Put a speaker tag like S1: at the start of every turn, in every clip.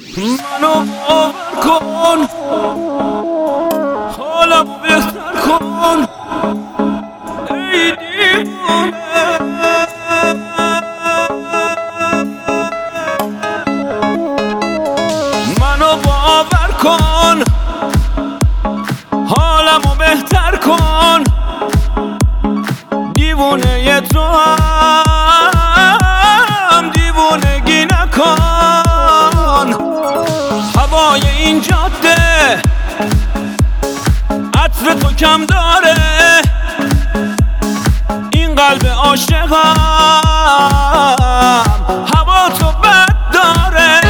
S1: منو باور کن، حالمو بهتر کن ای دیوانه. منو باور کن، حالمو بهتر کن، دیوونه تو هم دیوونگی نکن. هوای این جاده عطر تو کم داره، این قلب عاشقم هوا تو بد داره.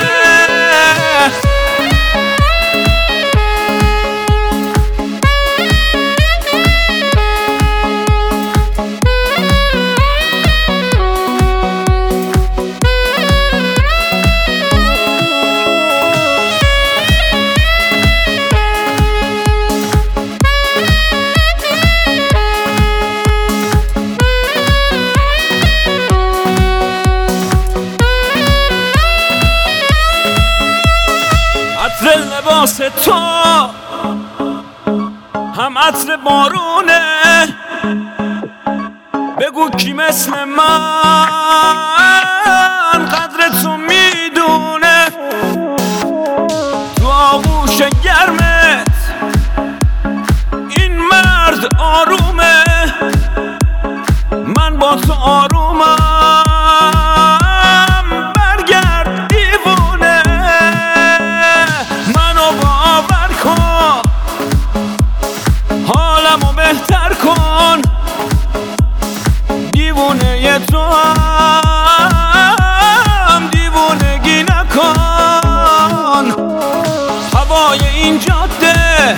S1: عطر لباس تو هم عطر بارونه، بگو کی مثل من قدر تو میدونه. تو آغوش گرمت این مرد آرومه، من با تو آرومم برگرد دیوونه. منو باور کن، حالمو بهتر کن، دیوونه تو هم دیوونگی نکن. هوای این جاده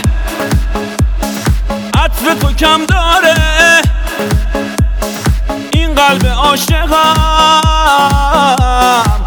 S1: عطر تو کم داره، این قلب عاشقم